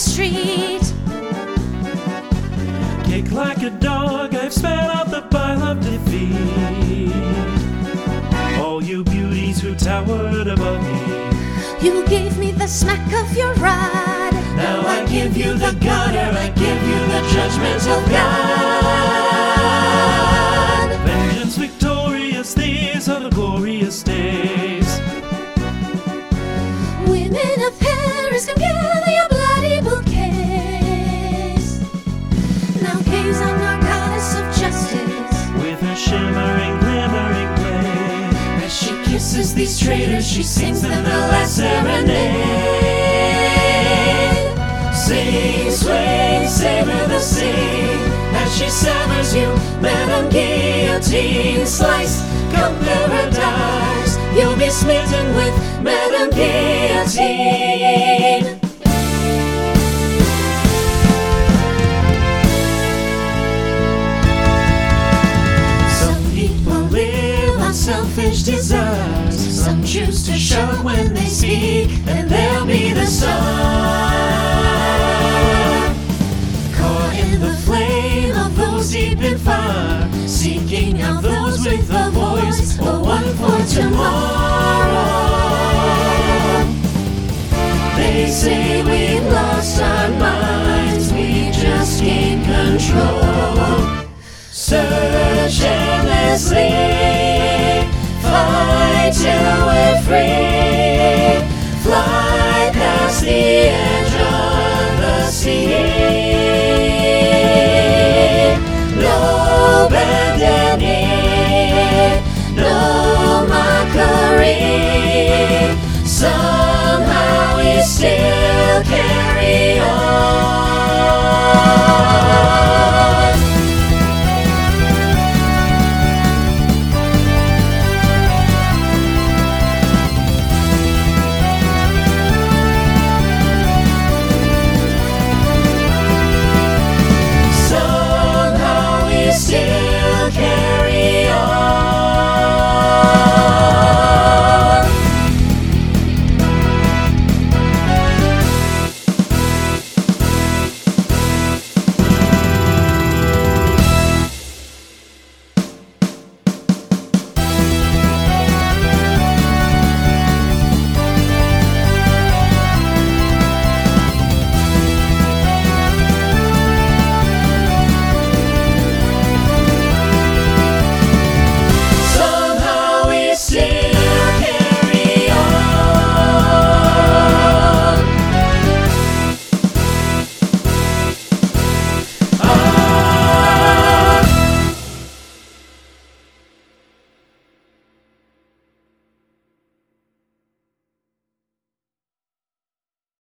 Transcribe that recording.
street. Kick like a dog, I've spat out the bile of defeat. All you beauties who towered above me, You gave me the smack of your rod. now I give you the gutter, I give you the judgment of God. Vengeance victorious, these are the glorious days. Women of Paris, come gather your bloody bouquets. Now gaze on our goddess of justice. With her shimmering, glimmering blade, As she kisses these traitors, she sings them the last serenade. sing, swing, savor the sea. As she severs you, Madame Guillotine, slice, come paradise. You'll be smitten with Madame Guillotine. Some people live on selfish desires. Some choose to shout when they speak, and they'll be the sun. Caught in the flame of those deep in fire, seeking out those with a voice